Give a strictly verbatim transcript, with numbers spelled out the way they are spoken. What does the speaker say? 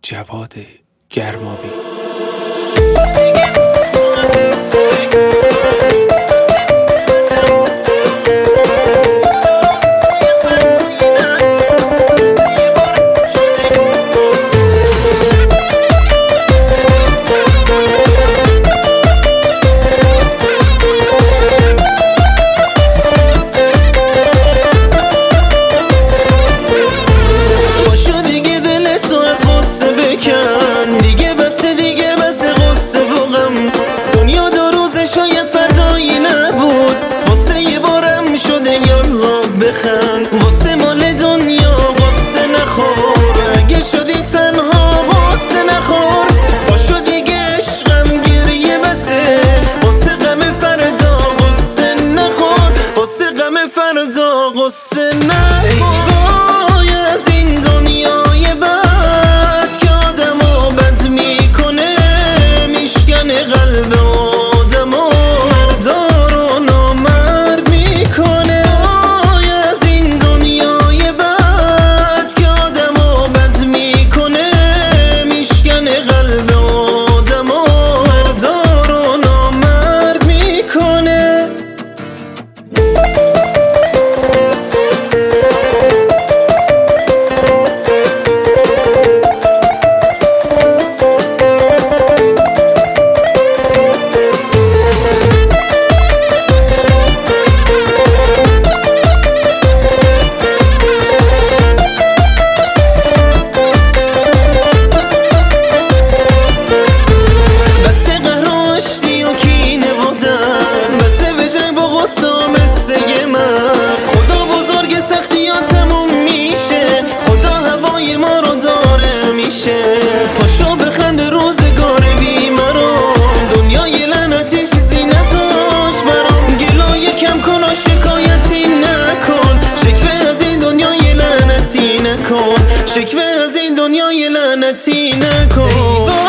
جواد گرمابی. دیگه بس دیگه بس غصه و غم، دنیا دو روزه شاید فردایی نبود، واسه یه بارم شده یالله بخند، واسه مال دنیا غصه نخور، اگه شدی تنها غصه نخور، پاشو دیگه عشقم گریه بسه، واسه غم فردا غصه نخور، واسه غم فردا غصه نخور. وای از این دنیای بد که آدمو بد میکنه، میشکنه قلب آدمو، مردا رو نامرد میکنه. وای از این دنیای بد که آدمو بد میکنه، میشکنه قلب آدمو، مردا رو نامرد میکنه. خدا بزرگ سختی ها تموم میشه، خدا هوای ما رو داره میشه، پاشو بخند روزگار بیمارم، دنیای لعنتی چیزی نذاش برام، گلایه کم کن و شکایتی نکن، شکوه از این دنیای لعنتی نکن، شکوه از این دنیای لعنتی نکن.